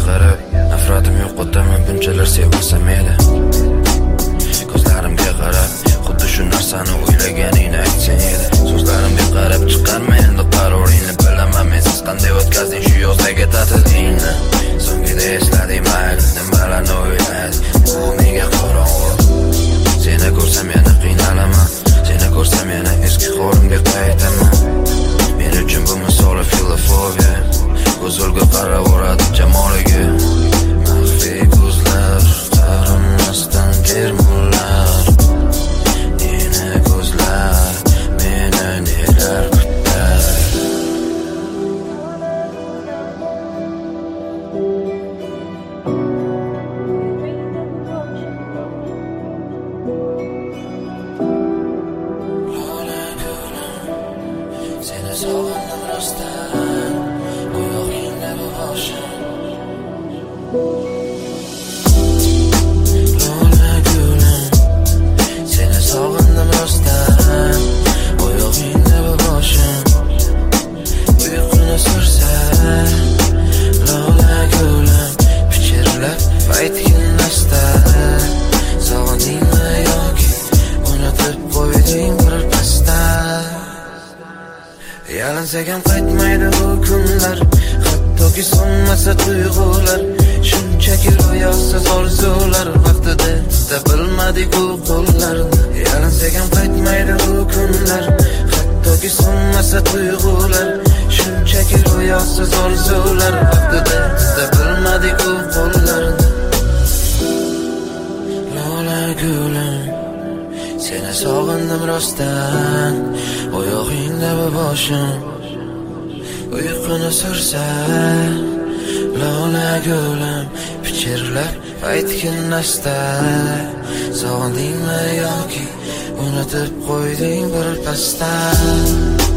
qarab nafratim yo'qotaman bunchalar sevmasam edi. Ko'zlarimga qarab xuddi shu narsani o'ylaganingni aytsang edi. So'zlarimga qarab chiqarma endi qaroringni, bilaman men siz qanday o'tkazding shu yozdagi ta'tilingni. So'ngida esladim mayli nimalarni o'yladim, bu menga qorong'u. Seni ko'rsam yana qiynalaman, seni ko'rsam yana eski holimga qaytaman. Men uchun bu misoli filofobiya, ko'zga qarab o'radi jamoliga. Maxfiy ko'zlar qaramasdan termullar, neni ko'zlar meni nelar kutar. Seni sog'indim rostdan, oyog'ingda bu boshim. Lola gulim, seni sog'indim rostdan, oyog'ingda bu boshim. Uyquni sursa, lola gulim, pichirlab aytginlasda. Sog'indingmi yoki unutib qo'yding bir pasda? Yalinsak ham qaytmaydi bu kunlar, hattoki so'nmasa tuyg'ular. Shunchaki ro'yosiz orzular, vaqtida tuta bilmadik u qo'llarni. Yalinsak ham qaytmaydi bu kunlar, hattoki so'nmasa tuyg'ular. Shunchaki ro'yosiz orzular, vaqtida tuta bilmadik u qo'llarni. Lola gulim, seni sog'indim rostdan, oyog'ingda bu boshim. Uyquni sursa, lola gulim, pichirlab aytgin asta. Sog'indingmi yoki unutib qo'yding bir pasda?